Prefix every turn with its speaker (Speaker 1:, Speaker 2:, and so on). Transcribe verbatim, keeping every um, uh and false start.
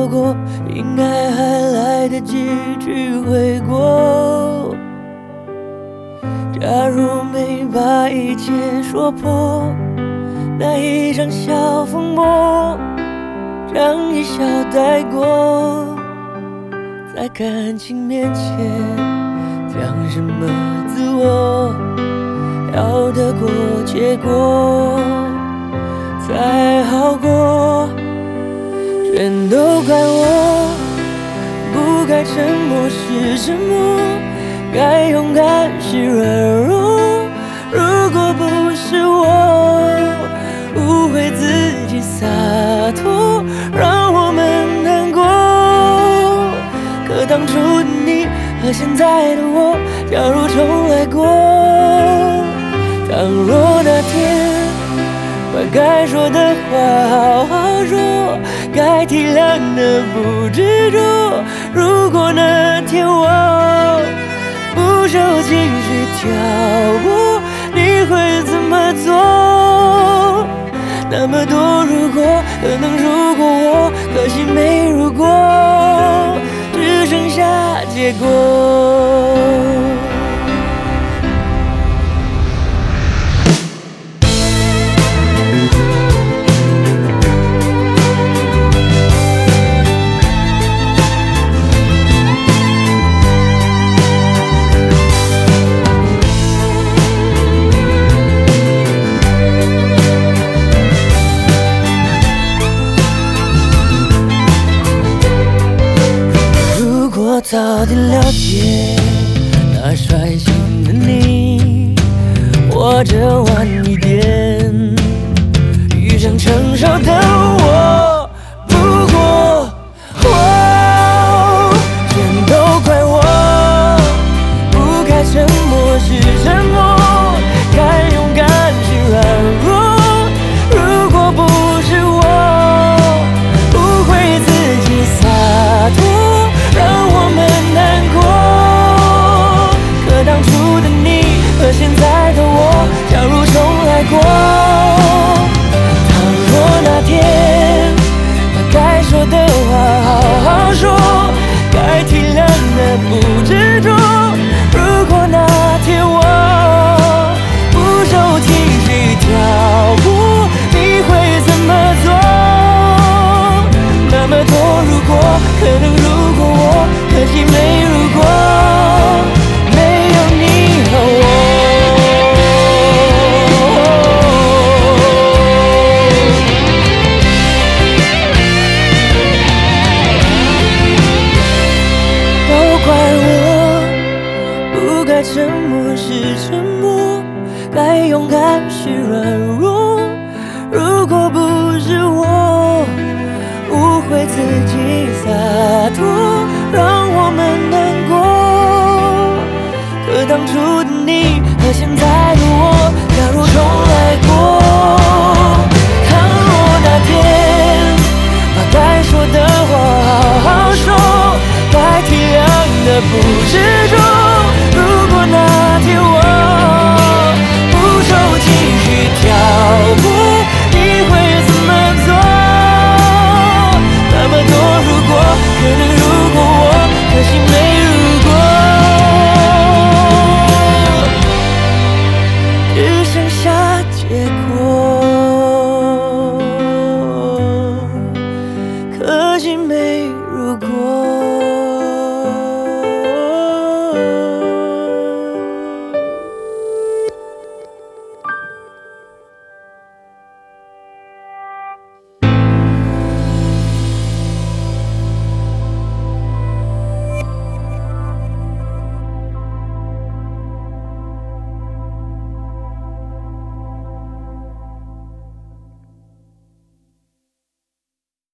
Speaker 1: 错过，应该还来得及去悔过。假如没把一切说破，那一场小风波，让一笑带过。在感情面前，讲什么自我，要得过且过才好过。全都怪我，不该沉默是沉默，该勇敢是软弱。如果不是我误会自己洒脱，让我们难过。可当初的你和现在的我，假如重来过，倘若那天把该说的话好好说，该体谅的不执着。如果那天我不受情绪挑拨，你会怎么做？那么多如果，可能如果我，可惜没如果，只剩下结果。我早点了解那率性的你，或者晚一点遇上成熟的我。不过，哦，全都怪我，不该沉默是沉默，该勇敢是软弱。如果不是我误会自己洒脱，让我们难过。可当初的你和现在的我，假如重来过，倘若那天把该说的话好好说，该体谅的不执着。如果那天我不受情绪挑拨，你会怎么做？那么多如果，可能如果我，可惜没如果，没有你和我。都怪我，不该沉默是沉默，该勇敢是软弱。如果不是我误会自己洒脱，让我们难过。可当初的你和现在的我，假如重来过，倘若那天把该说的话好好说，该体谅的不执着。如果那天我不受情绪挑拨，你会怎么做？那么多如果，可能如果我，可惜没如果，只剩下结果，可惜没如果。